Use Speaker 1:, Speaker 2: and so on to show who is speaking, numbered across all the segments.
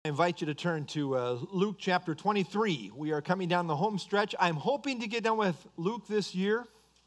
Speaker 1: I invite you to turn to Luke chapter 23. We are coming down the home stretch. I'm hoping to get done with Luke this year.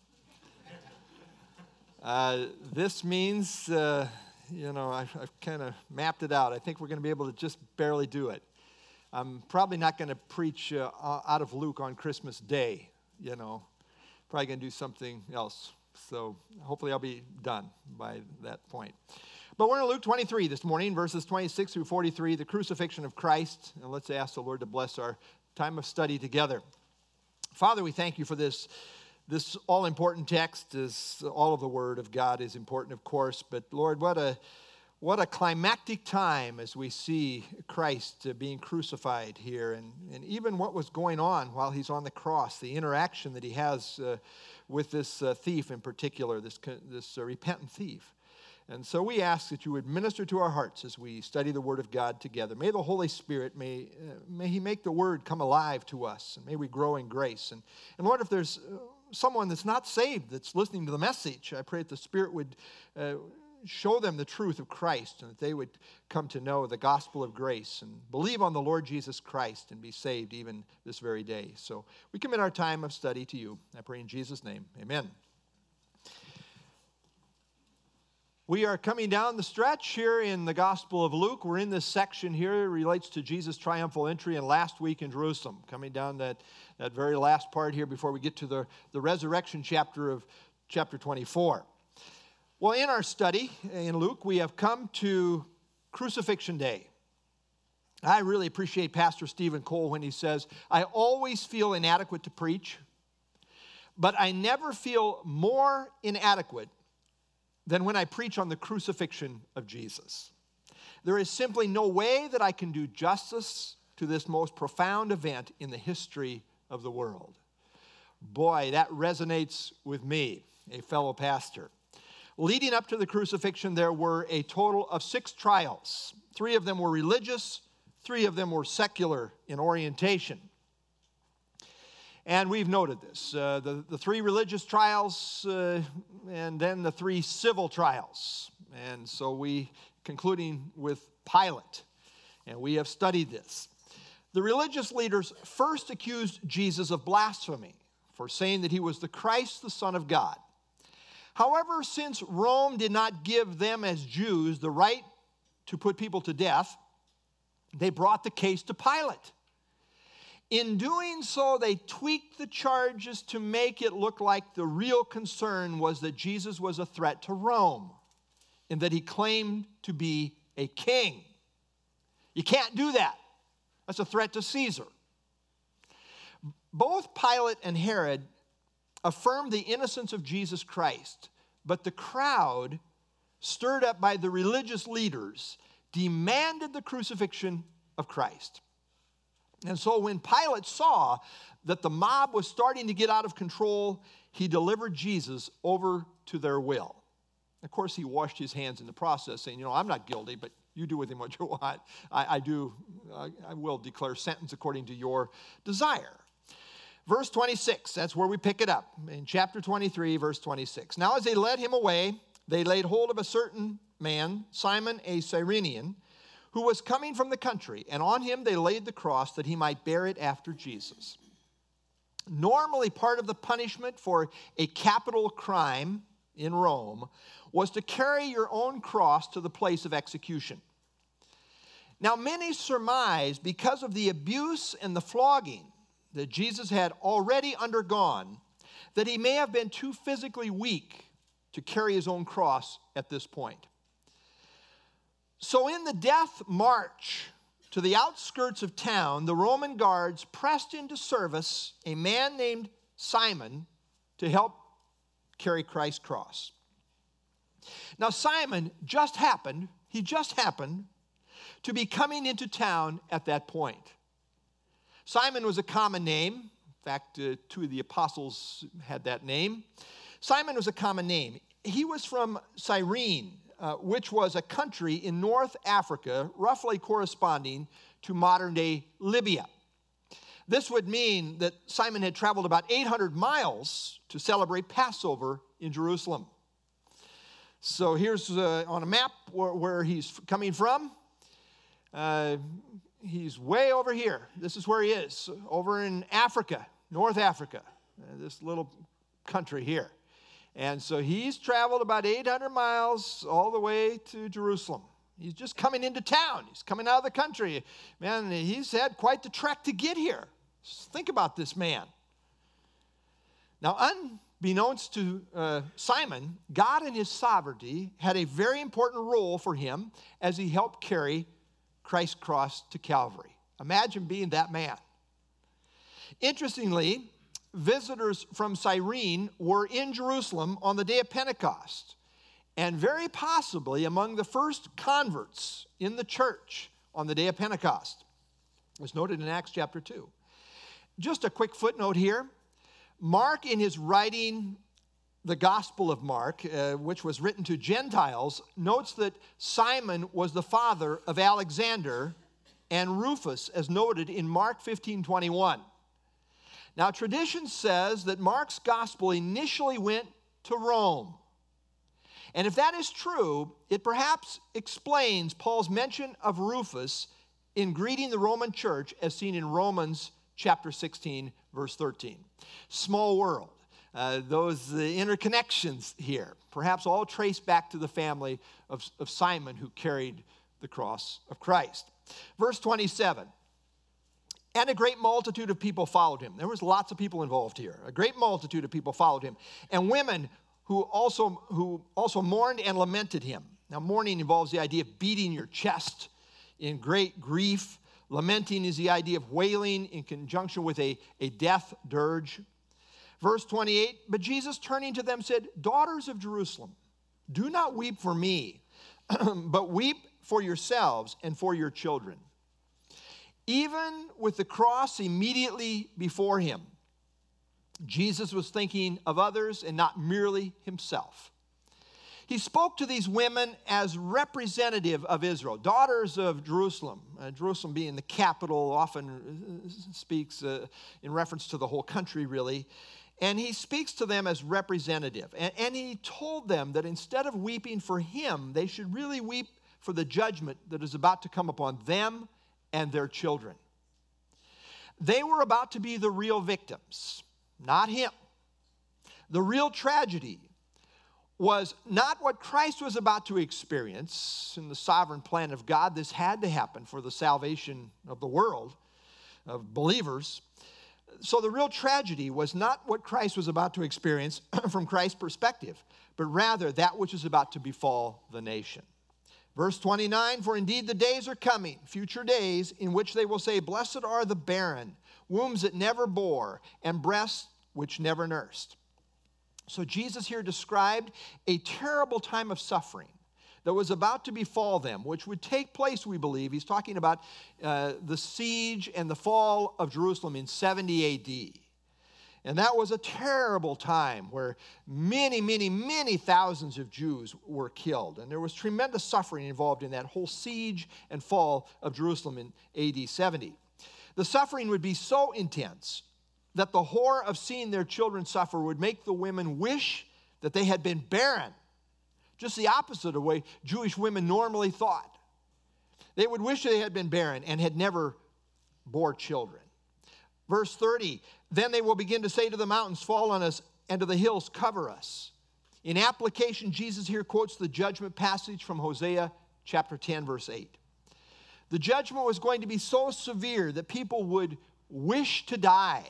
Speaker 1: This means, I've kind of mapped it out. I think we're going to be able to just barely do it. I'm probably not going to preach out of Luke on Christmas Day, Probably going to do something else. So hopefully I'll be done by that point. But we're in Luke 23 this morning, verses 26 through 43, the crucifixion of Christ. And let's ask the Lord to bless our time of study together. Father, we thank you for this all-important text. As all of the Word of God is important, of course. But Lord, what a climactic time as we see Christ being crucified here. And even what was going on while he's on the cross, the interaction that he has with this thief in particular, this repentant thief. And so we ask that you would minister to our hearts as we study the Word of God together. May the Holy Spirit, may he make the Word come alive to us, and may we grow in grace. And Lord, if there's someone that's not saved that's listening to the message, I pray that the Spirit would show them the truth of Christ, and that they would come to know the gospel of grace and believe on the Lord Jesus Christ and be saved even this very day. So we commit our time of study to you. I pray in Jesus' name, amen. We are coming down the stretch here in the Gospel of Luke. We're in this section here. It relates to Jesus' triumphal entry and last week in Jerusalem. Coming down that very last part here before we get to the resurrection chapter of chapter 24. Well, in our study in Luke, we have come to Crucifixion Day. I really appreciate Pastor Stephen Cole when he says, I always feel inadequate to preach, but I never feel more inadequate than when I preach on the crucifixion of Jesus. There is simply no way that I can do justice to this most profound event in the history of the world. Boy, that resonates with me, a fellow pastor. Leading up to the crucifixion, there were a total of 6 trials. 3 of them were religious, 3 of them were secular in orientation. And we've noted this, the 3 religious trials and then the 3 civil trials. And so concluding with Pilate, and we have studied this. The religious leaders first accused Jesus of blasphemy for saying that he was the Christ, the Son of God. However, since Rome did not give them as Jews the right to put people to death, they brought the case to Pilate. In doing so, they tweaked the charges to make it look like the real concern was that Jesus was a threat to Rome and that he claimed to be a king. You can't do that. That's a threat to Caesar. Both Pilate and Herod affirmed the innocence of Jesus Christ, but the crowd, stirred up by the religious leaders, demanded the crucifixion of Christ. And so when Pilate saw that the mob was starting to get out of control, he delivered Jesus over to their will. Of course, he washed his hands in the process, saying, I'm not guilty, but you do with him what you want. I will declare sentence according to your desire. Verse 26, that's where we pick it up. In chapter 23, verse 26. Now as they led him away, they laid hold of a certain man, Simon a Cyrenian, who was coming from the country, and on him they laid the cross that he might bear it after Jesus. Normally, part of the punishment for a capital crime in Rome was to carry your own cross to the place of execution. Now, many surmise, because of the abuse and the flogging that Jesus had already undergone, that he may have been too physically weak to carry his own cross at this point. So in the death march to the outskirts of town, the Roman guards pressed into service a man named Simon to help carry Christ's cross. Now Simon just happened to be coming into town at that point. Simon was a common name. In fact, 2 of the apostles had that name. Simon was a common name. He was from Cyrene, which was a country in North Africa, roughly corresponding to modern-day Libya. This would mean that Simon had traveled about 800 miles to celebrate Passover in Jerusalem. So here's on a map where he's coming from. he's way over here. This is where he is, over in Africa, North Africa, this little country here. And so he's traveled about 800 miles all the way to Jerusalem. He's just coming into town. He's coming out of the country. Man, he's had quite the trek to get here. Just think about this man. Now, unbeknownst to Simon, God in his sovereignty had a very important role for him as he helped carry Christ's cross to Calvary. Imagine being that man. Interestingly, visitors from Cyrene were in Jerusalem on the day of Pentecost, and very possibly among the first converts in the church on the day of Pentecost. It was noted in Acts chapter 2. Just a quick footnote here. Mark, in his writing the Gospel of Mark, which was written to Gentiles, notes that Simon was the father of Alexander and Rufus, as noted in Mark 15:21. Now, tradition says that Mark's gospel initially went to Rome. And if that is true, it perhaps explains Paul's mention of Rufus in greeting the Roman church as seen in Romans chapter 16, verse 13. Small world. Those interconnections here, perhaps all trace back to the family of Simon who carried the cross of Christ. Verse 27. And a great multitude of people followed him. There was lots of people involved here. A great multitude of people followed him. And women who also mourned and lamented him. Now, mourning involves the idea of beating your chest in great grief. Lamenting is the idea of wailing in conjunction with a death dirge. Verse 28, but Jesus turning to them said, daughters of Jerusalem, do not weep for me, but weep for yourselves and for your children. Even with the cross immediately before him, Jesus was thinking of others and not merely himself. He spoke to these women as representative of Israel, daughters of Jerusalem. Jerusalem being the capital often speaks in reference to the whole country, really. And he speaks to them as representative. And he told them that instead of weeping for him, they should really weep for the judgment that is about to come upon them and their children. They were about to be the real victims, not him. The real tragedy was not what Christ was about to experience in the sovereign plan of God. This had to happen for the salvation of the world, of believers. So the real tragedy was not what Christ was about to experience from Christ's perspective, but rather that which is about to befall the nation. Verse 29, for indeed the days are coming, future days, in which they will say, blessed are the barren, wombs that never bore, and breasts which never nursed. So Jesus here described a terrible time of suffering that was about to befall them, which would take place, we believe. He's talking about the siege and the fall of Jerusalem in 70 A.D. And that was a terrible time where many, many, many thousands of Jews were killed. And there was tremendous suffering involved in that whole siege and fall of Jerusalem in A.D. 70. The suffering would be so intense that the horror of seeing their children suffer would make the women wish that they had been barren. Just the opposite of the way Jewish women normally thought. They would wish they had been barren and had never bore children. Verse 30, then they will begin to say to the mountains, fall on us, and to the hills, cover us. In application, Jesus here quotes the judgment passage from Hosea chapter 10, verse 8. The judgment was going to be so severe that people would wish to die.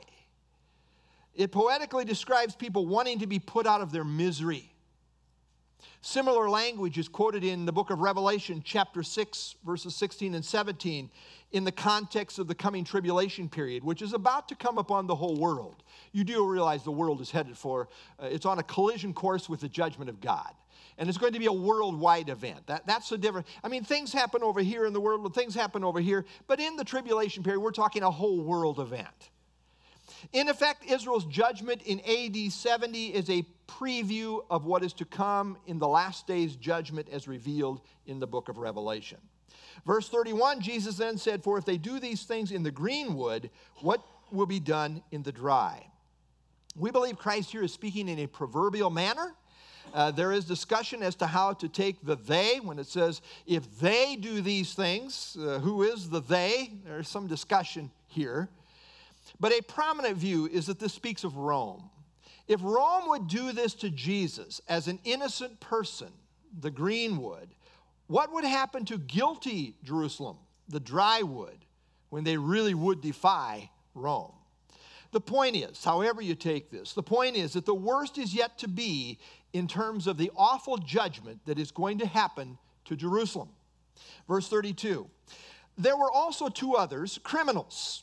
Speaker 1: It poetically describes people wanting to be put out of their misery. Similar language is quoted in the book of Revelation, chapter 6, verses 16 and 17, in the context of the coming tribulation period, which is about to come upon the whole world. You do realize the world is headed for, it's on a collision course with the judgment of God. And it's going to be a worldwide event. That's the difference. I mean, things happen over here in the world, things happen over here, but in the tribulation period, we're talking a whole world event. In effect, Israel's judgment in AD 70 is a preview of what is to come in the last days judgment as revealed in the book of Revelation. Verse 31, Jesus then said, for if they do these things in the green wood, what will be done in the dry? We believe Christ here is speaking in a proverbial manner. There is discussion as to how to take the they. When it says, if they do these things, who is the they? There's some discussion here. But a prominent view is that this speaks of Rome. If Rome would do this to Jesus as an innocent person, the green wood, what would happen to guilty Jerusalem, the dry wood, when they really would defy Rome? The point is, however you take this, the point is that the worst is yet to be in terms of the awful judgment that is going to happen to Jerusalem. Verse 32, there were also two others, criminals,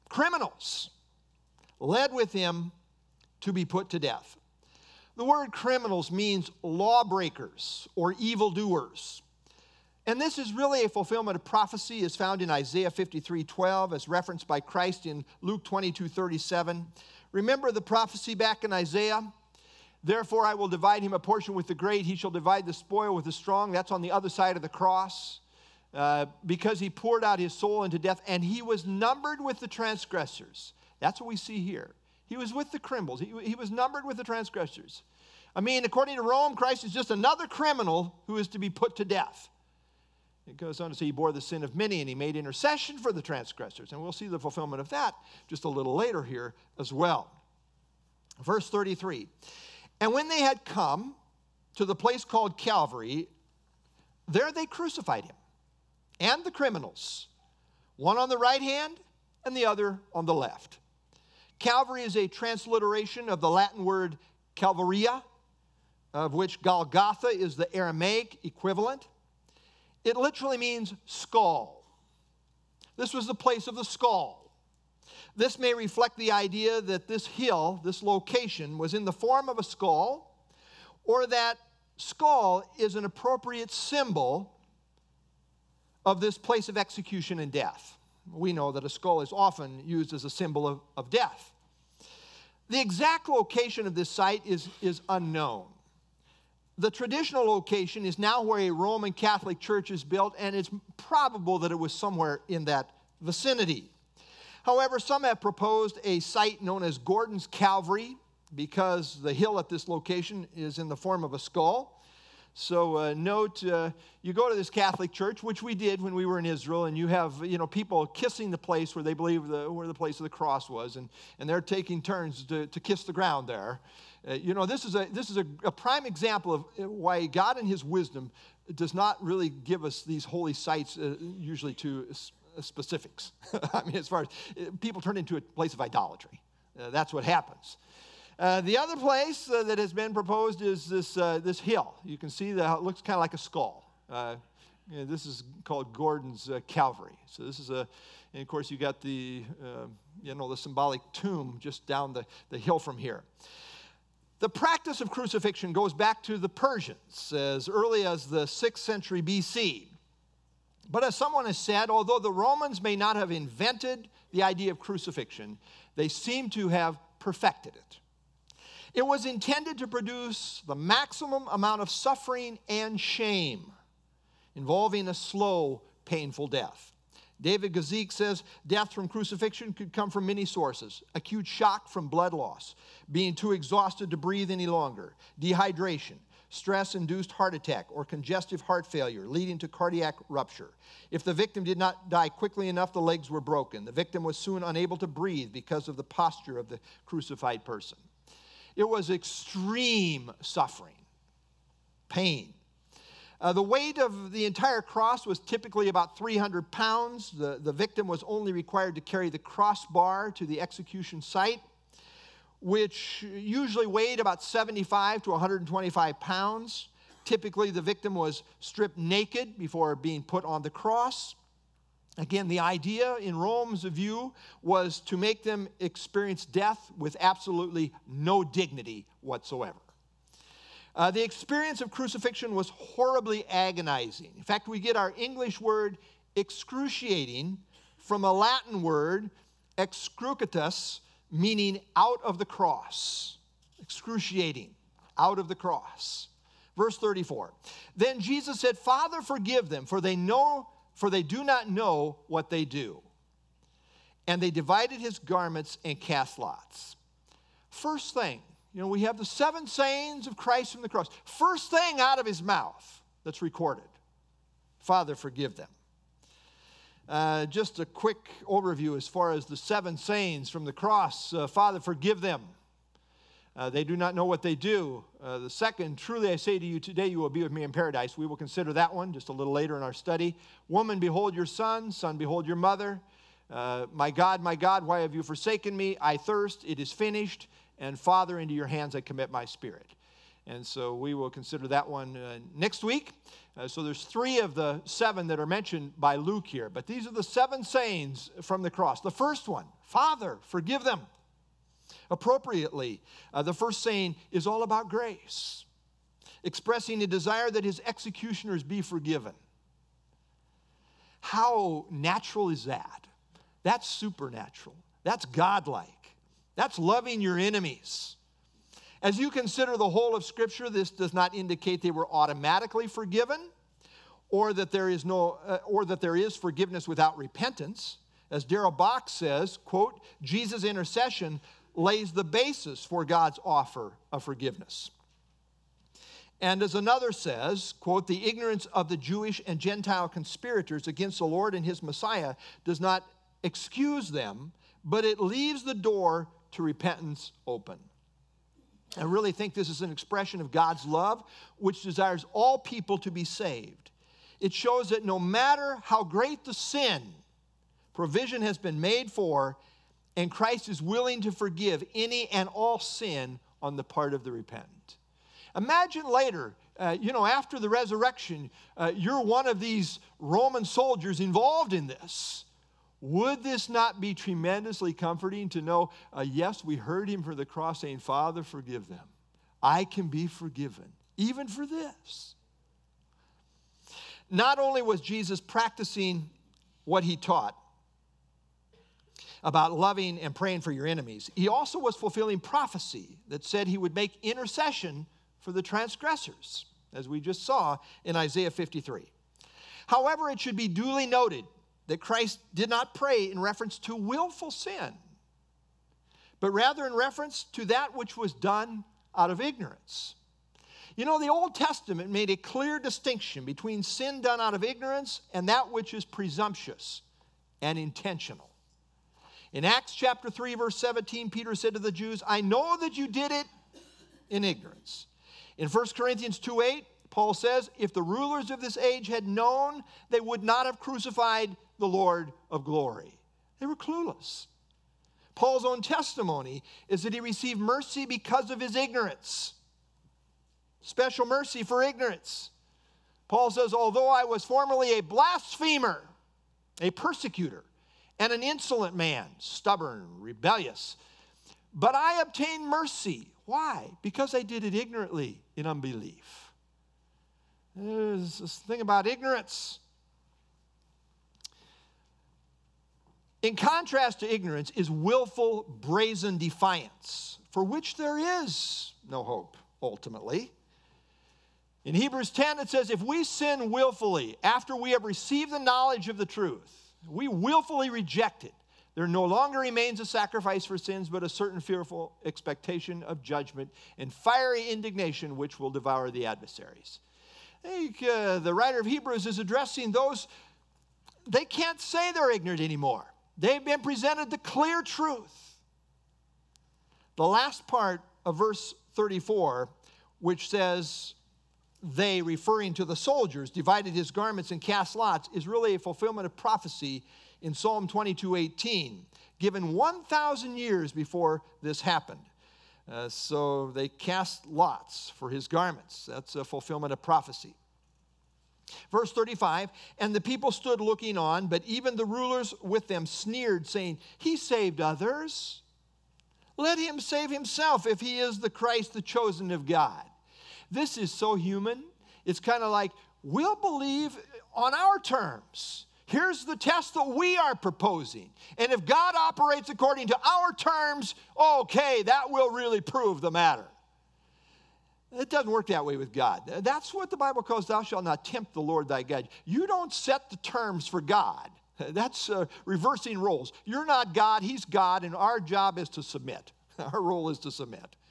Speaker 1: led with him to be put to death. The word criminals means lawbreakers or evildoers. And this is really a fulfillment of prophecy as found in Isaiah 53:12, as referenced by Christ in Luke 22:37. Remember the prophecy back in Isaiah? Therefore I will divide him a portion with the great. He shall divide the spoil with the strong. That's on the other side of the cross. Because he poured out his soul into death, and he was numbered with the transgressors. That's what we see here. He was with the criminals. He was numbered with the transgressors. I mean, according to Rome, Christ is just another criminal who is to be put to death. It goes on to say he bore the sin of many and he made intercession for the transgressors. And we'll see the fulfillment of that just a little later here as well. Verse 33. And when they had come to the place called Calvary, there they crucified him and the criminals, one on the right hand and the other on the left. Calvary is a transliteration of the Latin word Calvaria, of which Golgotha is the Aramaic equivalent. It literally means skull. This was the place of the skull. This may reflect the idea that this hill, this location, was in the form of a skull, or that skull is an appropriate symbol of this place of execution and death. We know that a skull is often used as a symbol of death. The exact location of this site is unknown. The traditional location is now where a Roman Catholic church is built, and it's probable that it was somewhere in that vicinity. However, some have proposed a site known as Gordon's Calvary because the hill at this location is in the form of a skull. So note, you go to this Catholic church, which we did when we were in Israel, and you have people kissing the place where they believe where the place of the cross was, and they're taking turns to kiss the ground there. This is a prime example of why God in his wisdom does not really give us these holy sites usually to specifics. I mean, as far as people turn into a place of idolatry. That's what happens. The other place that has been proposed is this hill. You can see that it looks kind of like a skull. This is called Gordon's Calvary. So this is and of course you got the symbolic tomb just down the hill from here. The practice of crucifixion goes back to the Persians as early as the 6th century BC. But as someone has said, although the Romans may not have invented the idea of crucifixion, they seem to have perfected it. It was intended to produce the maximum amount of suffering and shame, involving a slow, painful death. David Guzik says death from crucifixion could come from many sources: acute shock from blood loss, being too exhausted to breathe any longer, dehydration, stress-induced heart attack, or congestive heart failure leading to cardiac rupture. If the victim did not die quickly enough, the legs were broken. The victim was soon unable to breathe because of the posture of the crucified person. It was extreme suffering, pain. The weight of the entire cross was typically about 300 pounds. The victim was only required to carry the crossbar to the execution site, which usually weighed about 75 to 125 pounds. Typically, the victim was stripped naked before being put on the cross. Again, the idea in Rome's view was to make them experience death with absolutely no dignity whatsoever. The experience of crucifixion was horribly agonizing. In fact, we get our English word excruciating from a Latin word excruciatus, meaning out of the cross. Excruciating, out of the cross. Verse 34. Then Jesus said, "Father, forgive them, for they do not know what they do." And they divided his garments and cast lots. First thing You know, we have the 7 sayings of Christ from the cross. First thing out of his mouth that's recorded, Father, forgive them. Just a quick overview as far as the 7 sayings from the cross. Father, forgive them. They do not know what they do. The second, truly I say to you, today you will be with me in paradise. We will consider that one just a little later in our study. Woman, behold your son. Son, behold your mother. My God, why have you forsaken me? I thirst. It is finished. And Father, into your hands I commit my spirit. And so we will consider that one next week. So there's 3 of the 7 that are mentioned by Luke here. But these are the 7 sayings from the cross. The first one, Father, forgive them. Appropriately, the first saying is all about grace, expressing a desire that his executioners be forgiven. How natural is that? That's supernatural. That's godlike. That's loving your enemies. As you consider the whole of Scripture, this does not indicate they were automatically forgiven, or that there is forgiveness without repentance. As Darrell Bock says, quote, Jesus' intercession lays the basis for God's offer of forgiveness. And as another says, quote, the ignorance of the Jewish and Gentile conspirators against the Lord and his Messiah does not excuse them, but it leaves the door to repentance open. I really think this is an expression of God's love, which desires all people to be saved. It shows that no matter how great the sin, provision has been made for, and Christ is willing to forgive any and all sin on the part of the repentant. Imagine later, after the resurrection, you're one of these Roman soldiers involved in this. Would this not be tremendously comforting to know, yes, we heard him for the cross saying, Father, forgive them. I can be forgiven, even for this. Not only was Jesus practicing what he taught about loving and praying for your enemies, he also was fulfilling prophecy that said he would make intercession for the transgressors, as we just saw in Isaiah 53. However, it should be duly noted that Christ did not pray in reference to willful sin, but rather in reference to that which was done out of ignorance. You know, the Old Testament made a clear distinction between sin done out of ignorance and that which is presumptuous and intentional. In Acts chapter 3, verse 17, Peter said to the Jews, I know that you did it in ignorance. In 1 Corinthians 2:8, Paul says, if the rulers of this age had known, they would not have crucified the Lord of glory. They were clueless. Paul's own testimony is that he received mercy because of his ignorance. Special mercy for ignorance. Paul says, although I was formerly a blasphemer, a persecutor, and an insolent man, stubborn, rebellious, but I obtained mercy. Why? Because I did it ignorantly in unbelief. There's this thing about ignorance. In contrast to ignorance is willful, brazen defiance, for which there is no hope, ultimately. In Hebrews 10, it says, if we sin willfully after we have received the knowledge of the truth, we willfully reject it, there no longer remains a sacrifice for sins, but a certain fearful expectation of judgment and fiery indignation which will devour the adversaries. I think the writer of Hebrews is addressing those, they can't say they're ignorant anymore. They've been presented the clear truth. The last part of verse 34, which says, they, referring to the soldiers, divided his garments and cast lots, is really a fulfillment of prophecy in Psalm 22:18, given 1,000 years before this happened. So they cast lots for his garments. That's a fulfillment of prophecy. Verse 35, and the people stood looking on, but even the rulers with them sneered, saying, he saved others. Let him save himself if he is the Christ, the chosen of God. This is so human. It's kind of like, we'll believe on our terms. Here's the test that we are proposing. And if God operates according to our terms, okay, that will really prove the matter. It doesn't work that way with God. That's what the Bible calls, thou shalt not tempt the Lord thy God. You don't set the terms for God. That's reversing roles. You're not God, he's God, and our job is to submit. Our role is to submit.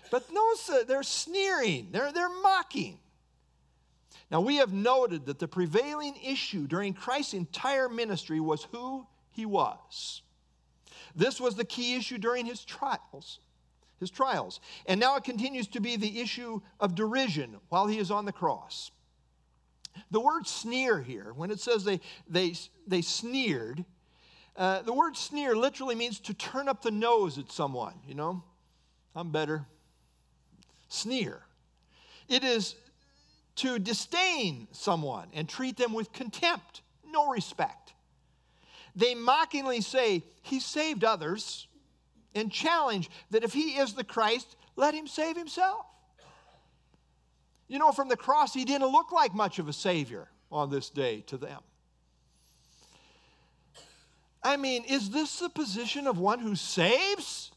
Speaker 1: But notice they're sneering, they're mocking. Now, we have noted that the prevailing issue during Christ's entire ministry was who he was. This was the key issue during his trials. And now it continues to be the issue of derision while he is on the cross. The word sneer here, when it says they sneered, the word sneer literally means to turn up the nose at someone, you know. I'm better. Sneer. It is to disdain someone and treat them with contempt, no respect. They mockingly say, he saved others, and challenge that if he is the Christ, let him save himself. You know, from the cross, he didn't look like much of a savior on this day to them. I mean, is this the position of one who saves?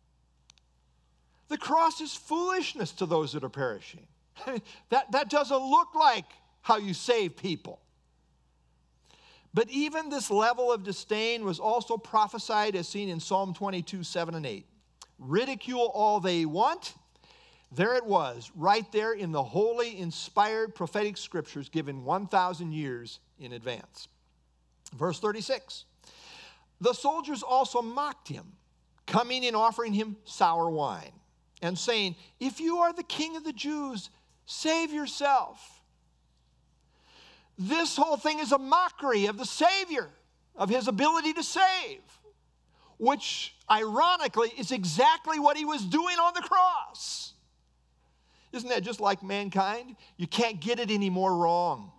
Speaker 1: The cross is foolishness to those that are perishing. I mean, that doesn't look like how you save people. But even this level of disdain was also prophesied as seen in Psalm 22, 7 and 8. Ridicule all they want. There it was, right there in the holy, inspired, prophetic scriptures given 1,000 years in advance. Verse 36. The soldiers also mocked him, coming and offering him sour wine, and saying, if you are the king of the Jews, save yourself. This whole thing is a mockery of the Savior, of his ability to save, which ironically is exactly what he was doing on the cross. Isn't that just like mankind? You can't get it any more wrong.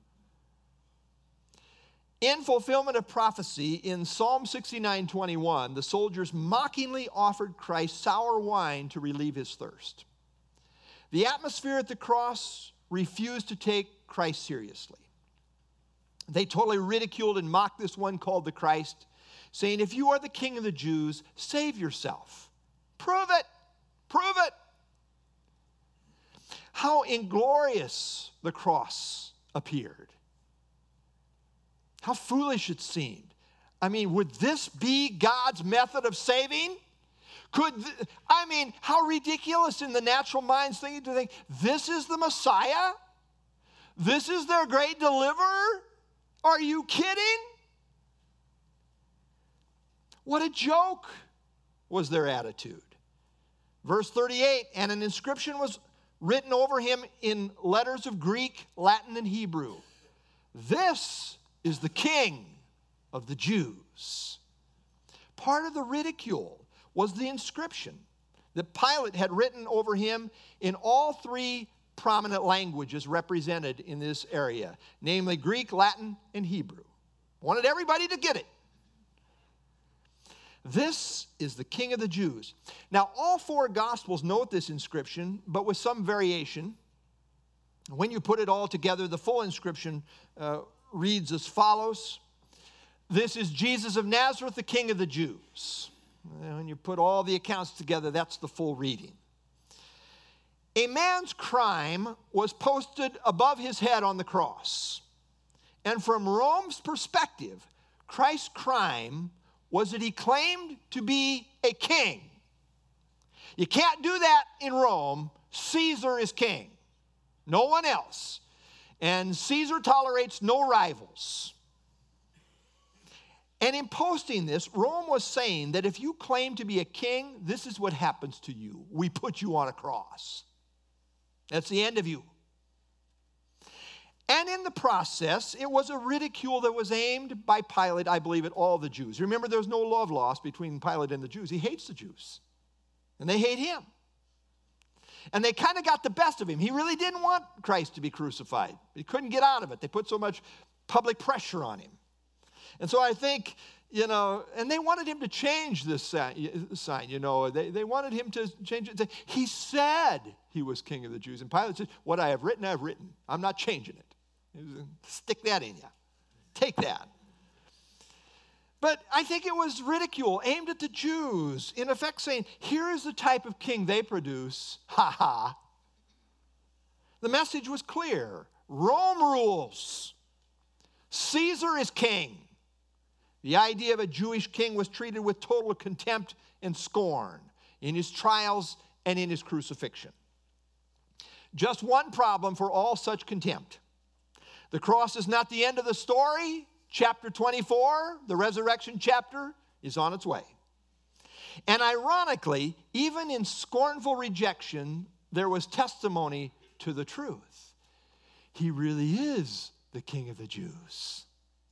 Speaker 1: In fulfillment of prophecy, in Psalm 69:21, the soldiers mockingly offered Christ sour wine to relieve his thirst. The atmosphere at the cross refused to take Christ seriously. They totally ridiculed and mocked this one called the Christ, saying, if you are the king of the Jews, save yourself. Prove it. Prove it. How inglorious the cross appeared. How foolish it seemed. I mean, would this be God's method of saving? How ridiculous in the natural mind's thinking to think, this is the Messiah? This is their great deliverer? Are you kidding? What a joke was their attitude. Verse 38, and an inscription was written over him in letters of Greek, Latin, and Hebrew. This is the King of the Jews. Part of the ridicule was the inscription that Pilate had written over him in all three prominent languages represented in this area, namely Greek, Latin, and Hebrew. Wanted everybody to get it. This is the King of the Jews. Now, all four Gospels note this inscription, but with some variation. When you put it all together, the full inscription reads as follows. This is Jesus of Nazareth, the King of the Jews. And when you put all the accounts together, that's the full reading. A man's crime was posted above his head on the cross. And from Rome's perspective, Christ's crime was that he claimed to be a king. You can't do that in Rome. Caesar is king, no one else. And Caesar tolerates no rivals. And in posting this, Rome was saying that if you claim to be a king, this is what happens to you. We put you on a cross. That's the end of you. And in the process, it was a ridicule that was aimed by Pilate, I believe, at all the Jews. Remember, there's no love lost between Pilate and the Jews. He hates the Jews. And they hate him. And they kind of got the best of him. He really didn't want Christ to be crucified. He couldn't get out of it. They put so much public pressure on him. And so I think, and they wanted him to change this sign, They wanted him to change it. He said he was king of the Jews. And Pilate said, what I have written, I've written. I'm not changing it. Stick that in you. Take that. But I think it was ridicule aimed at the Jews, in effect saying, here is the type of king they produce. Ha ha. The message was clear. Rome rules. Caesar is king. The idea of a Jewish king was treated with total contempt and scorn in his trials and in his crucifixion. Just one problem for all such contempt. The cross is not the end of the story. Chapter 24, the resurrection chapter, is on its way. And ironically, even in scornful rejection, there was testimony to the truth. He really is the King of the Jews.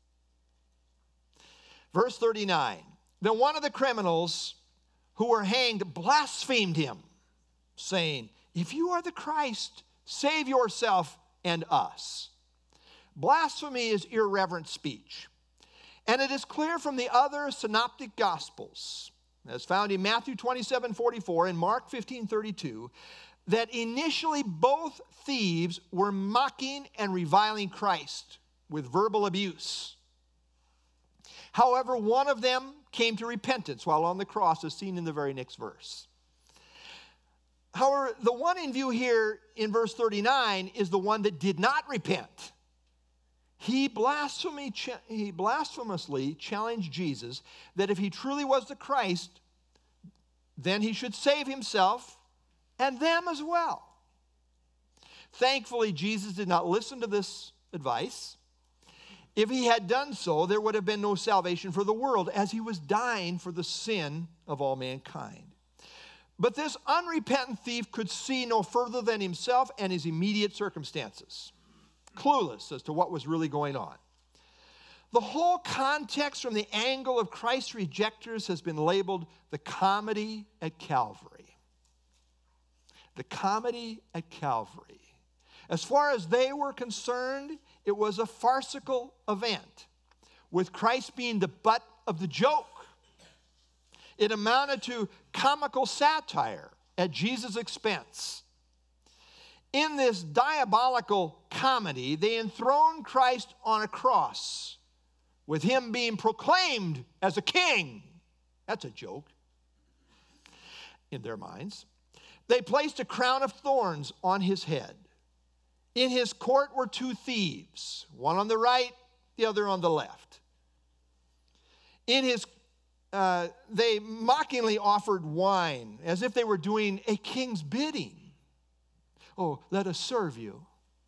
Speaker 1: Verse 39, then one of the criminals who were hanged blasphemed him, saying, if you are the Christ, save yourself and us. Blasphemy is irreverent speech. And it is clear from the other synoptic gospels, as found in Matthew 27:44 and Mark 15:32, that initially both thieves were mocking and reviling Christ with verbal abuse. However, one of them came to repentance while on the cross, as seen in the very next verse. However, the one in view here in verse 39 is the one that did not repent. He blasphemously challenged Jesus that if he truly was the Christ, then he should save himself and them as well. Thankfully, Jesus did not listen to this advice. If he had done so, there would have been no salvation for the world, as he was dying for the sin of all mankind. But this unrepentant thief could see no further than himself and his immediate circumstances, clueless as to what was really going on. The whole context from the angle of Christ's rejectors has been labeled the comedy at Calvary. The comedy at Calvary. As far as they were concerned, it was a farcical event, with Christ being the butt of the joke. It amounted to comical satire at Jesus' expense. In this diabolical comedy, they enthroned Christ on a cross, with him being proclaimed as a king. That's a joke in their minds. They placed a crown of thorns on his head. In his court were two thieves, one on the right, the other on the left. They mockingly offered wine as if they were doing a king's bidding. Oh, let us serve you.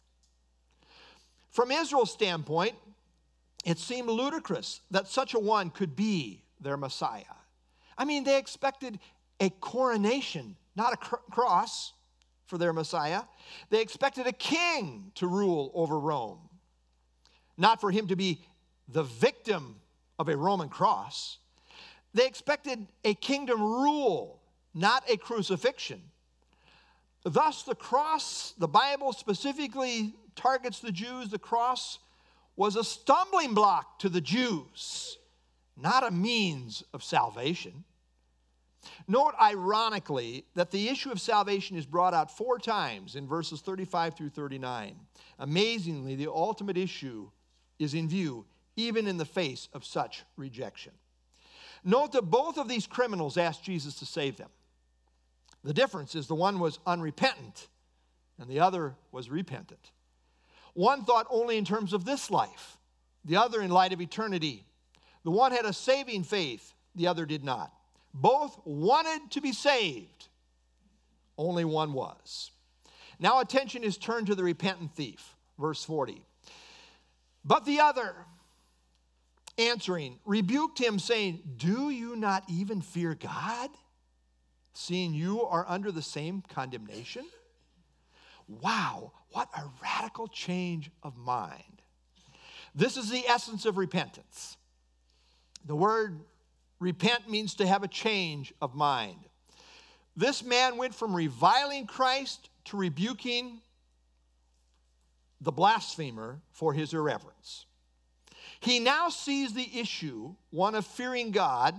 Speaker 1: From Israel's standpoint, it seemed ludicrous that such a one could be their Messiah. I mean, they expected a coronation, not a cross for their Messiah. They expected a king to rule over Rome, not for him to be the victim of a Roman cross. They expected a kingdom rule, not a crucifixion. Thus, the cross, the Bible specifically targets the Jews. The cross was a stumbling block to the Jews, not a means of salvation. Note, ironically, that the issue of salvation is brought out 4 times in verses 35 through 39. Amazingly, the ultimate issue is in view, even in the face of such rejection. Note that both of these criminals asked Jesus to save them. The difference is the one was unrepentant and the other was repentant. One thought only in terms of this life, the other in light of eternity. The one had a saving faith, the other did not. Both wanted to be saved. Only one was. Now attention is turned to the repentant thief. Verse 40. But the other, answering, rebuked him, saying, do you not even fear God, seeing you are under the same condemnation? Wow, what a radical change of mind. This is the essence of repentance. The word repent means to have a change of mind. This man went from reviling Christ to rebuking the blasphemer for his irreverence. He now sees the issue, one of fearing God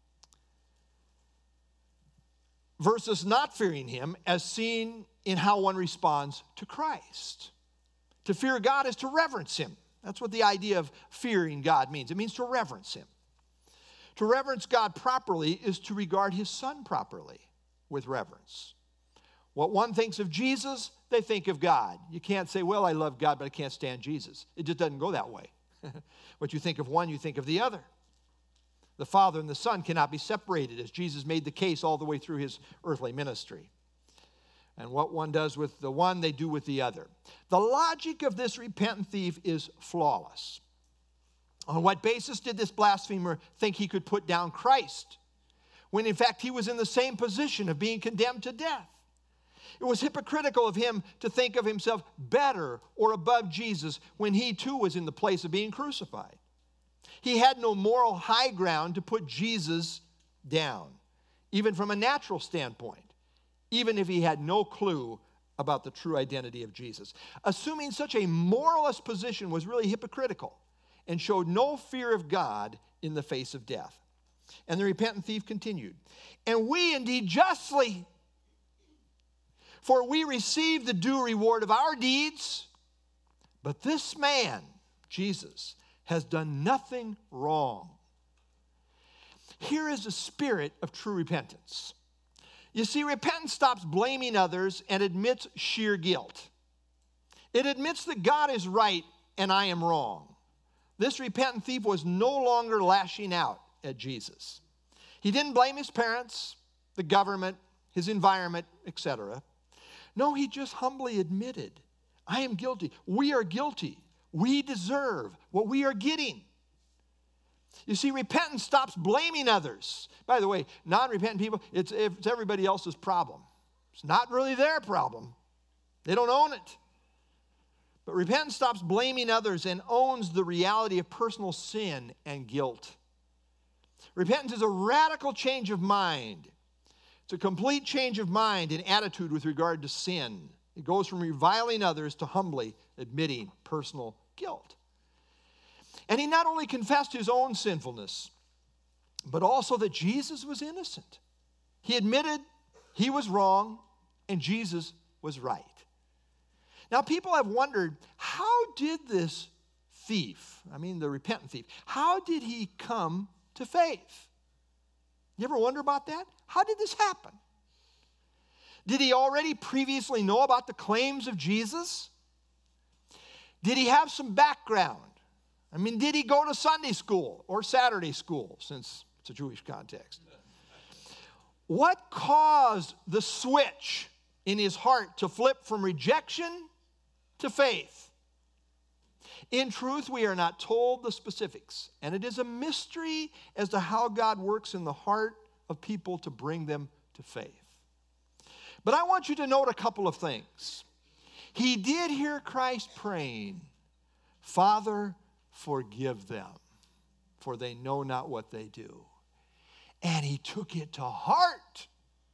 Speaker 1: versus not fearing him, as seen in how one responds to Christ. To fear God is to reverence him. That's what the idea of fearing God means. It means to reverence him. To reverence God properly is to regard his Son properly with reverence. What one thinks of Jesus, they think of God. You can't say, well, I love God, but I can't stand Jesus. It just doesn't go that way. What you think of one, you think of the other. The Father and the Son cannot be separated, as Jesus made the case all the way through his earthly ministry. And what one does with the one, they do with the other. The logic of this repentant thief is flawless. On what basis did this blasphemer think he could put down Christ, when in fact he was in the same position of being condemned to death? It was hypocritical of him to think of himself better or above Jesus when he too was in the place of being crucified. He had no moral high ground to put Jesus down, even from a natural standpoint, even if he had no clue about the true identity of Jesus. Assuming such a moralist position was really hypocritical and showed no fear of God in the face of death. And the repentant thief continued, "And we indeed justly, for we receive the due reward of our deeds, but this man, Jesus, has done nothing wrong." Here is the spirit of true repentance. You see, repentance stops blaming others and admits sheer guilt. It admits that God is right and I am wrong. This repentant thief was no longer lashing out at Jesus. He didn't blame his parents, the government, his environment, etc. No, he just humbly admitted, I am guilty. We are guilty. We deserve what we are getting. You see, repentance stops blaming others. By the way, non-repentant people, it's everybody else's problem. It's not really their problem. They don't own it. But repentance stops blaming others and owns the reality of personal sin and guilt. Repentance is a radical change of mind. It's a complete change of mind and attitude with regard to sin. It goes from reviling others to humbly admitting personal guilt. And he not only confessed his own sinfulness, but also that Jesus was innocent. He admitted he was wrong and Jesus was right. Now, people have wondered, how did this thief, the repentant thief, how did he come to faith? You ever wonder about that? How did this happen? Did he already previously know about the claims of Jesus? Did he have some background? Did he go to Sunday school or Saturday school, since it's a Jewish context? What caused the switch in his heart to flip from rejection to faith? In truth, we are not told the specifics, and it is a mystery as to how God works in the heart of people to bring them to faith. But I want you to note a couple of things. He did hear Christ praying, "Father, forgive them, for they know not what they do." And he took it to heart.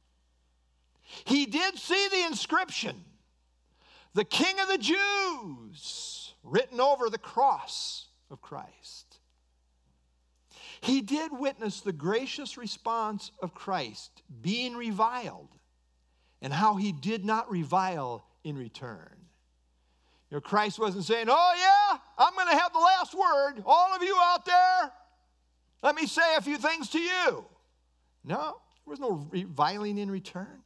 Speaker 1: He did see the inscription, "The King of the Jews," written over the cross of Christ. He did witness the gracious response of Christ being reviled and how he did not revile in return. Christ wasn't saying, "Oh yeah, I'm going to have the last word. All of you out there, let me say a few things to you." No, there was no reviling in return.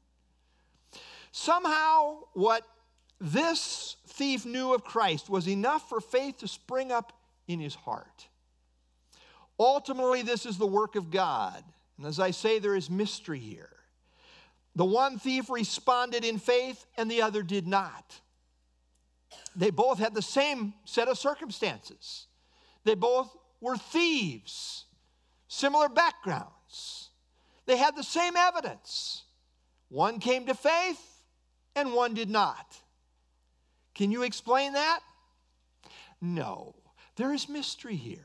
Speaker 1: Somehow, what this thief knew of Christ was enough for faith to spring up in his heart. Ultimately, this is the work of God. And as I say, there is mystery here. The one thief responded in faith and the other did not. They both had the same set of circumstances. They both were thieves, similar backgrounds. They had the same evidence. One came to faith and one did not. Can you explain that? No. There is mystery here.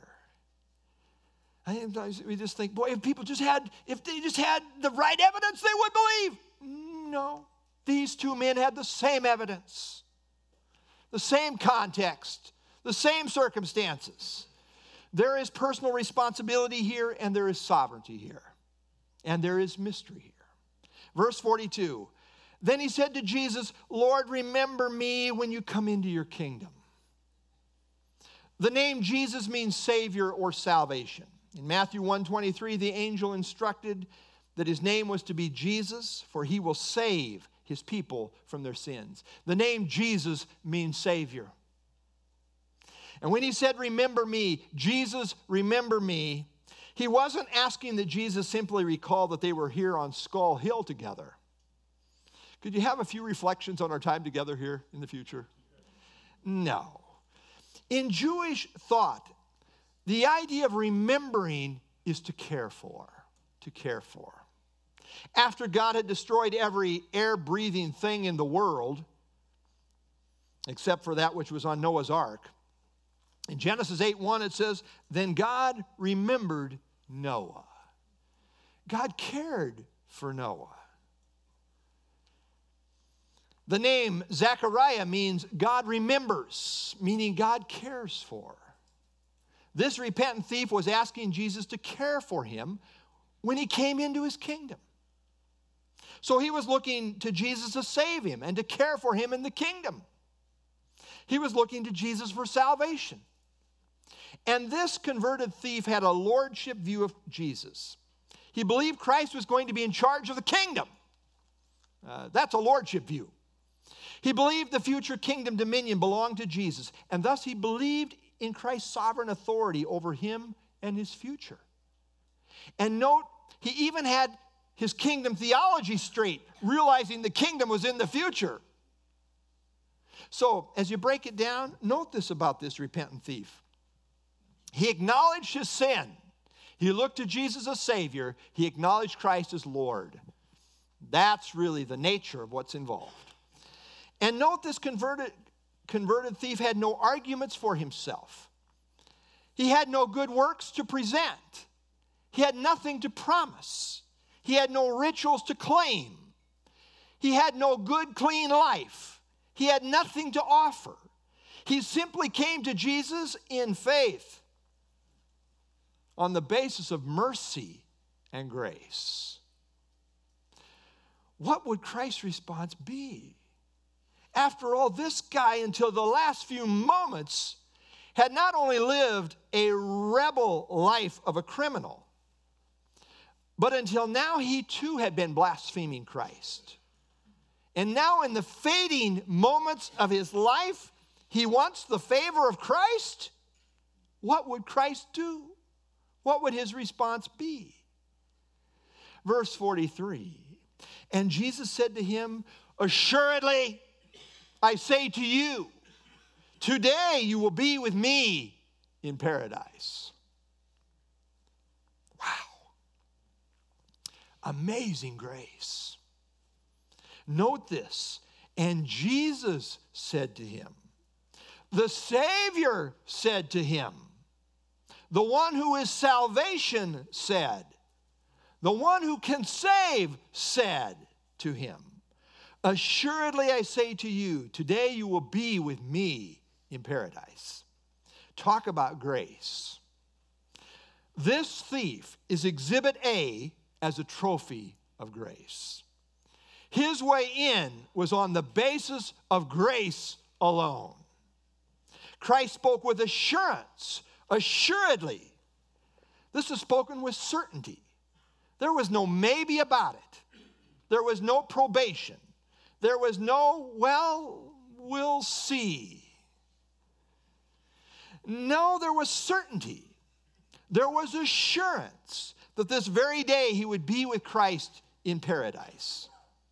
Speaker 1: We just think, boy, if they just had the right evidence, they would believe. No. These two men had the same evidence, the same context, the same circumstances. There is personal responsibility here, and there is sovereignty here, and there is mystery here. Verse 42, then he said to Jesus, "Lord, remember me when you come into your kingdom." The name Jesus means Savior or salvation. In Matthew 1:23, the angel instructed that his name was to be Jesus, for he will save his people from their sins. The name Jesus means Savior. And when he said, "Remember me," Jesus, remember me, he wasn't asking that Jesus simply recall that they were here on Skull Hill together. Could you have a few reflections on our time together here in the future? No. In Jewish thought, the idea of remembering is to care for, to care for. After God had destroyed every air-breathing thing in the world, except for that which was on Noah's ark, in Genesis 8:1 it says, then God remembered Noah. God cared for Noah. The name Zechariah means God remembers, meaning God cares for. This repentant thief was asking Jesus to care for him when he came into his kingdom. So he was looking to Jesus to save him and to care for him in the kingdom. He was looking to Jesus for salvation. And this converted thief had a lordship view of Jesus. He believed Christ was going to be in charge of the kingdom. That's a lordship view. He believed the future kingdom dominion belonged to Jesus, and thus he believed in Christ's sovereign authority over him and his future. And note, he even had his kingdom theology straight, realizing the kingdom was in the future. So, as you break it down, note this about this repentant thief. He acknowledged his sin. He looked to Jesus as Savior. He acknowledged Christ as Lord. That's really the nature of what's involved. And note this converted thief had no arguments for himself. He had no good works to present. He had nothing to promise. He had no rituals to claim. He had no good, clean life. He had nothing to offer. He simply came to Jesus in faith on the basis of mercy and grace. What would Christ's response be? After all, this guy, until the last few moments, had not only lived a rebel life of a criminal, but until now he too had been blaspheming Christ. And now in the fading moments of his life, he wants the favor of Christ. What would Christ do? What would his response be? Verse 43, and Jesus said to him, assuredly, I say to you, today you will be with me in paradise. Wow. Amazing grace. Note this. And Jesus said to him, the Savior said to him, the one who is salvation said, the one who can save said to him, assuredly I say to you, today you will be with me in paradise. Talk about grace. This thief is exhibit A as a trophy of grace. His way in was on the basis of grace alone. Christ spoke with assurance, assuredly. This is spoken with certainty. There was no maybe about it. There was no probation. There was no, well, we'll see. No, there was certainty. There was assurance that this very day he would be with Christ in paradise.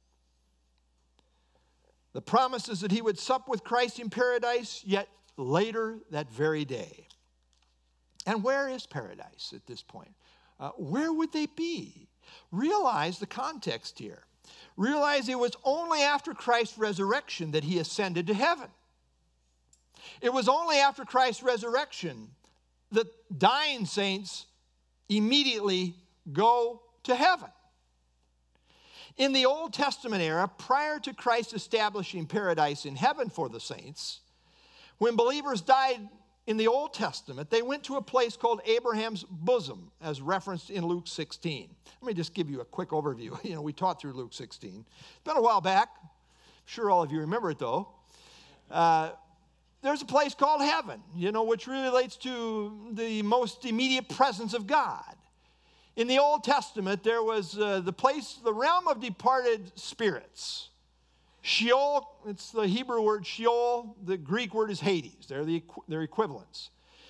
Speaker 1: The promise is that he would sup with Christ in paradise, yet later that very day. And where is paradise at this point? Where would they be? Realize the context here. Realize it was only after Christ's resurrection that he ascended to heaven. It was only after Christ's resurrection that dying saints immediately go to heaven. In the Old Testament era, prior to Christ establishing paradise in heaven for the saints, when believers died in the Old Testament, they went to a place called Abraham's bosom, as referenced in Luke 16. Let me just give you a quick overview. We taught through Luke 16. It's been a while back. I'm sure all of you remember it, though. There's a place called heaven, which relates to the most immediate presence of God. In the Old Testament, there was the realm of departed spirits. Sheol, it's the Hebrew word Sheol. The Greek word is Hades. They're equivalents.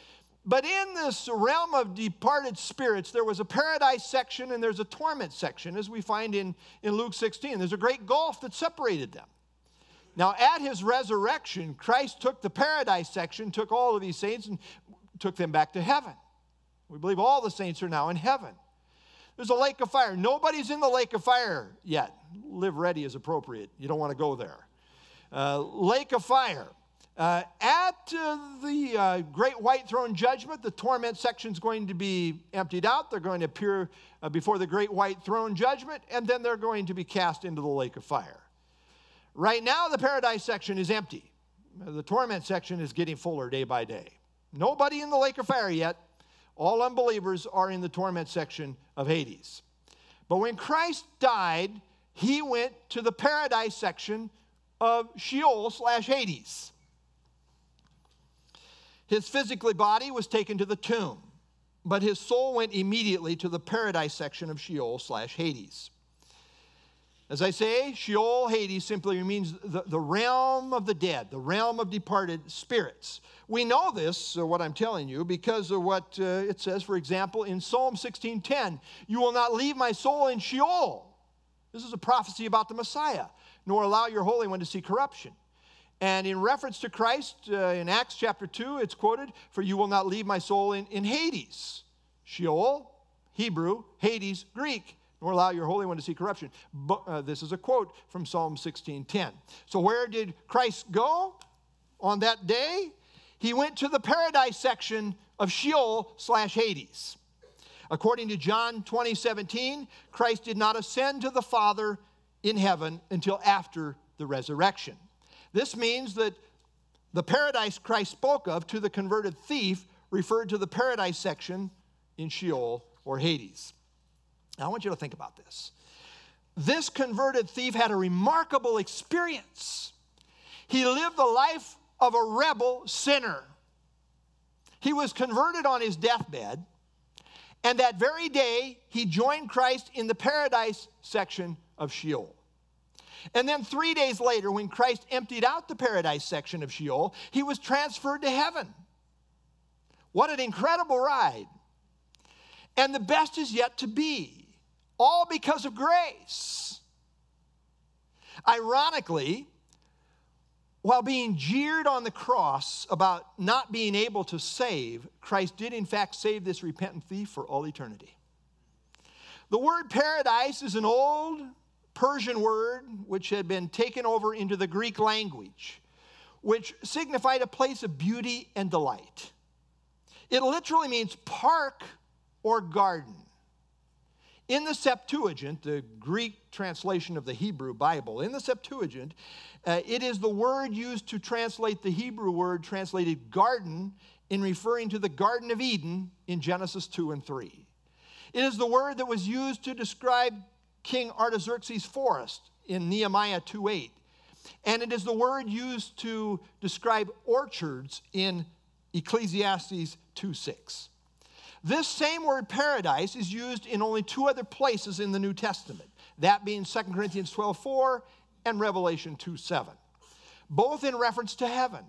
Speaker 1: But in this realm of departed spirits, there was a paradise section and there's a torment section, as we find in Luke 16. There's a great gulf that separated them. Now, at his resurrection, Christ took the paradise section, took all of these saints, and took them back to heaven. We believe all the saints are now in heaven. There's a lake of fire. Nobody's in the lake of fire yet. Live ready is appropriate. You don't want to go there. Lake of fire. At the great white throne judgment, the torment section is going to be emptied out. They're going to appear before the great white throne judgment, and then they're going to be cast into the lake of fire. Right now, the paradise section is empty. The torment section is getting fuller day by day. Nobody in the lake of fire yet. All unbelievers are in the torment section of Hades. But when Christ died, he went to the paradise section of Sheol/Hades. His physical body was taken to the tomb, but his soul went immediately to the paradise section of Sheol/Hades. As I say, Sheol, Hades simply means the realm of the dead, the realm of departed spirits. We know this, what I'm telling you, because of what it says, for example, in Psalm 16:10, "You will not leave my soul in Sheol." This is a prophecy about the Messiah, "nor allow your Holy One to see corruption." And in reference to Christ, in Acts chapter 2, it's quoted, "For you will not leave my soul in Hades." Sheol, Hebrew, Hades, Greek. "Nor allow your Holy One to see corruption." But, this is a quote from Psalm 16:10. So where did Christ go on that day? He went to the paradise section of Sheol/Hades. According to John 20:17, Christ did not ascend to the Father in heaven until after the resurrection. This means that the paradise Christ spoke of to the converted thief referred to the paradise section in Sheol or Hades. Now, I want you to think about this. This converted thief had a remarkable experience. He lived the life of a rebel sinner. He was converted on his deathbed, and that very day, he joined Christ in the paradise section of Sheol. And then 3 days later, when Christ emptied out the paradise section of Sheol, he was transferred to heaven. What an incredible ride. And the best is yet to be, all because of grace. Ironically, while being jeered on the cross about not being able to save, Christ did in fact save this repentant thief for all eternity. The word paradise is an old Persian word which had been taken over into the Greek language, which signified a place of beauty and delight. It literally means park or garden. In the Septuagint, the Greek translation of the Hebrew Bible, in the Septuagint, it is the word used to translate the Hebrew word translated garden in referring to the Garden of Eden in Genesis 2 and 3. It is the word that was used to describe King Artaxerxes' forest in Nehemiah 2:8. And it is the word used to describe orchards in Ecclesiastes 2:6. This same word paradise is used in only two other places in the New Testament, that being 2 Corinthians 12:4 and Revelation 2:7, both in reference to heaven.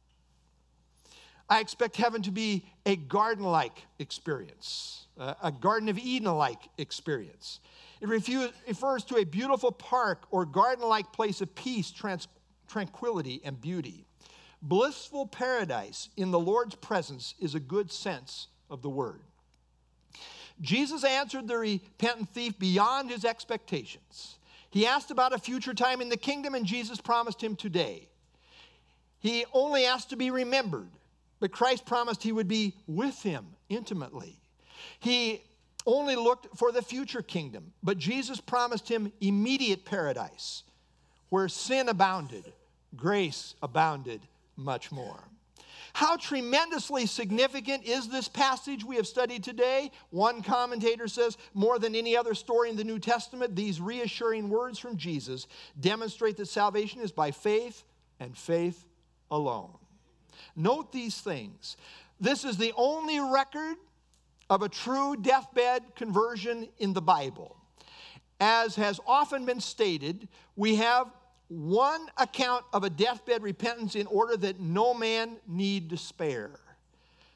Speaker 1: I expect heaven to be a garden-like experience, a Garden of Eden-like experience. It refers to a beautiful park or garden-like place of peace, tranquility, and beauty. Blissful paradise in the Lord's presence is a good sense of the word. Jesus answered the repentant thief beyond his expectations. He asked about a future time in the kingdom, and Jesus promised him today. He only asked to be remembered, but Christ promised he would be with him intimately. He only looked for the future kingdom, but Jesus promised him immediate paradise, where sin abounded, grace abounded much more. How tremendously significant is this passage we have studied today? One commentator says, more than any other story in the New Testament, these reassuring words from Jesus demonstrate that salvation is by faith and faith alone. Note these things. This is the only record of a true deathbed conversion in the Bible. As has often been stated, we have one account of a deathbed repentance in order that no man need despair.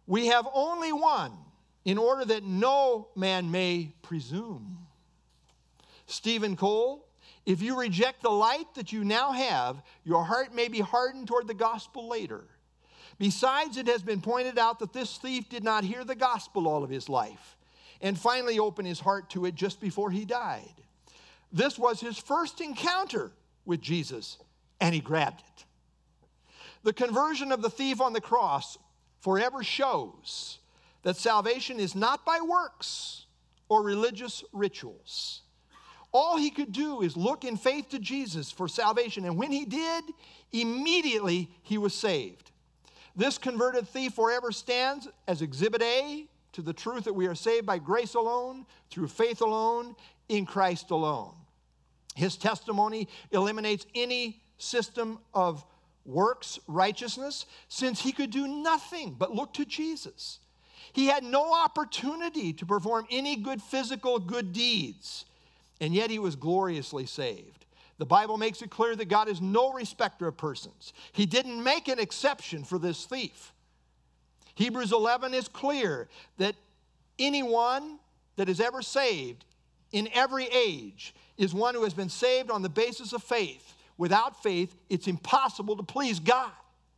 Speaker 1: We have only one, in order that no man may presume. Stephen Cole, if you reject the light that you now have, your heart may be hardened toward the gospel later. Besides, it has been pointed out that this thief did not hear the gospel all of his life, and finally opened his heart to it just before he died. This was his first encounter with Jesus, and he grabbed it. The conversion of the thief on the cross forever shows that salvation is not by works or religious rituals. All he could do is look in faith to Jesus for salvation, and when he did, immediately he was saved. This converted thief forever stands as Exhibit A to the truth that we are saved by grace alone, through faith alone, in Christ alone. His testimony eliminates any system of works righteousness, since he could do nothing but look to Jesus. He had no opportunity to perform any good physical good deeds, and yet he was gloriously saved. The Bible makes it clear that God is no respecter of persons. He didn't make an exception for this thief. Hebrews 11 is clear that anyone that is ever saved in every age is one who has been saved on the basis of faith. Without faith, it's impossible to please God.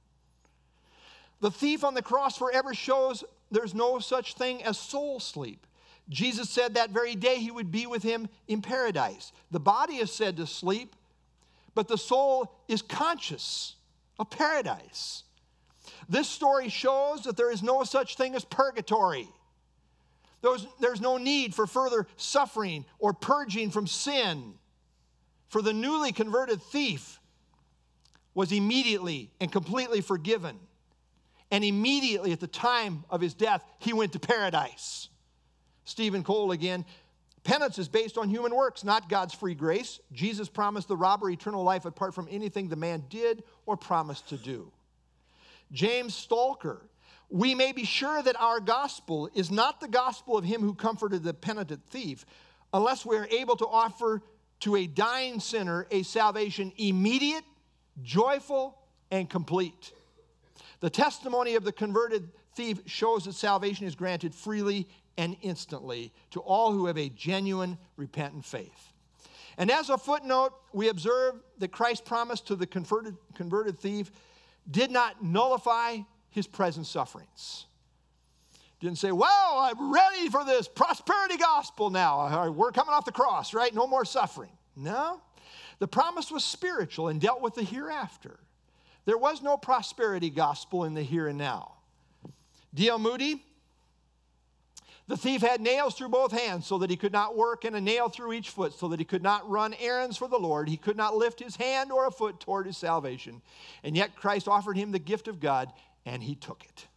Speaker 1: The thief on the cross forever shows there's no such thing as soul sleep. Jesus said that very day he would be with him in paradise. The body is said to sleep, but the soul is conscious of paradise. This story shows that there is no such thing as purgatory. There's no need for further suffering or purging from sin. For the newly converted thief was immediately and completely forgiven. And immediately at the time of his death, he went to paradise. Stephen Cole again, penance is based on human works, not God's free grace. Jesus promised the robber eternal life apart from anything the man did or promised to do. James Stalker, we may be sure that our gospel is not the gospel of him who comforted the penitent thief, unless we are able to offer to a dying sinner a salvation immediate, joyful, and complete. The testimony of the converted thief shows that salvation is granted freely and instantly to all who have a genuine repentant faith. And as a footnote, we observe that Christ's promise to the converted thief did not nullify his present sufferings. Didn't say, well, I'm ready for this prosperity gospel now. We're coming off the cross, right? No more suffering. No. The promise was spiritual and dealt with the hereafter. There was no prosperity gospel in the here and now. D.L. Moody, the thief had nails through both hands so that he could not work, and a nail through each foot so that he could not run errands for the Lord. He could not lift his hand or a foot toward his salvation. And yet Christ offered him the gift of God, and he took it.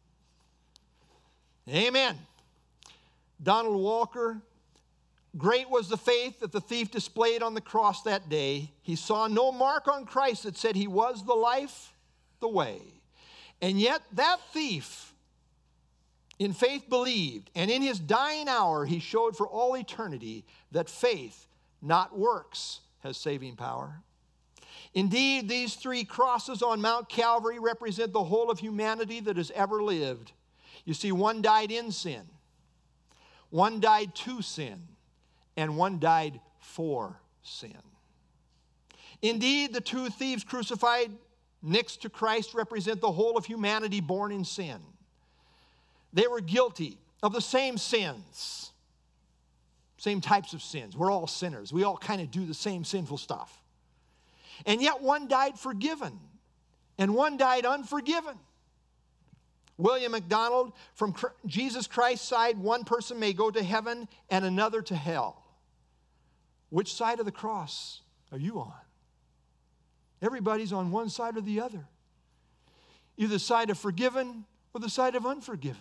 Speaker 1: Amen. Donald Walker, great was the faith that the thief displayed on the cross that day. He saw no mark on Christ that said he was the life, the way. And yet that thief in faith believed, and in his dying hour he showed for all eternity that faith, not works, has saving power. Indeed, these three crosses on Mount Calvary represent the whole of humanity that has ever lived. You see, one died in sin, one died to sin, and one died for sin. Indeed, the two thieves crucified next to Christ represent the whole of humanity born in sin. They were guilty of the same sins, same types of sins. We're all sinners. We all kind of do the same sinful stuff. And yet one died forgiven, and one died unforgiven. William MacDonald, from Jesus Christ's side, one person may go to heaven and another to hell. Which side of the cross are you on? Everybody's on one side or the other. Either the side of forgiven or the side of unforgiven.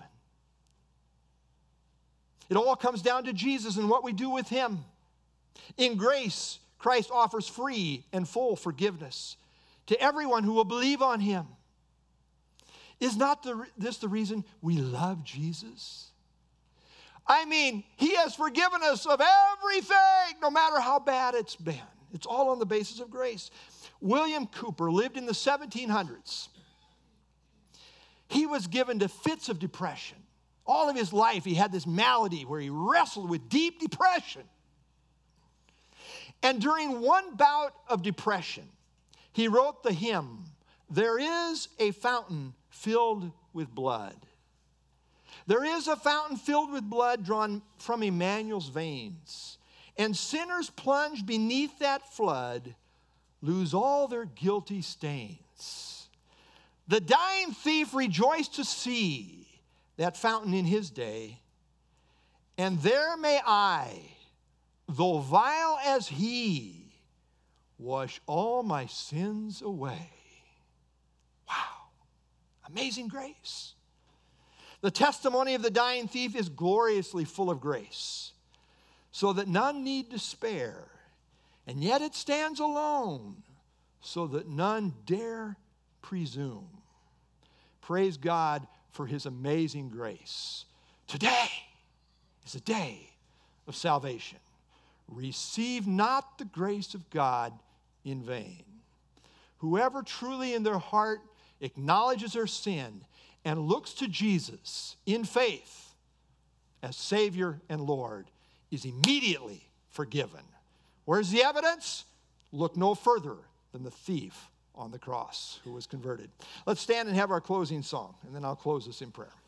Speaker 1: It all comes down to Jesus and what we do with him. In grace, Christ offers free and full forgiveness to everyone who will believe on him. Is not this the reason we love Jesus? I mean, he has forgiven us of everything, no matter how bad it's been. It's all on the basis of grace. William Cooper lived in the 1700s. He was given to fits of depression. All of his life, he had this malady where he wrestled with deep depression. And during one bout of depression, he wrote the hymn, "There is a fountain filled with blood. There is a fountain filled with blood drawn from Emmanuel's veins. And sinners plunged beneath that flood lose all their guilty stains." The dying thief rejoiced to see that fountain in his day. And there may I, though vile as he, wash all my sins away. Wow, amazing grace. The testimony of the dying thief is gloriously full of grace, so that none need despair, and yet it stands alone, so that none dare presume. Praise God for his amazing grace. Today is a day of salvation. Receive not the grace of God in vain. Whoever truly in their heart acknowledges their sin and looks to Jesus in faith as Savior and Lord is immediately forgiven. Where's the evidence? Look no further than the thief on the cross who was converted. Let's stand and have our closing song, and then I'll close this in prayer.